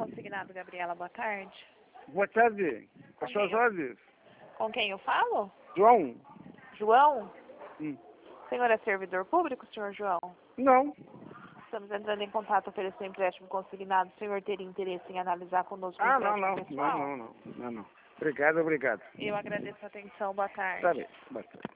Consignado, Gabriela, boa tarde. Boa tarde. Com as suas ordens. Com quem eu falo? João? João? Hum. O senhor é servidor público, senhor João? Não. Estamos entrando em contato oferecendo empréstimo consignado. O senhor teria interesse em analisar conosco o Ah, empréstimo pessoal? não. Obrigado. Eu agradeço a atenção. Boa tarde. Tá bem. Boa tarde.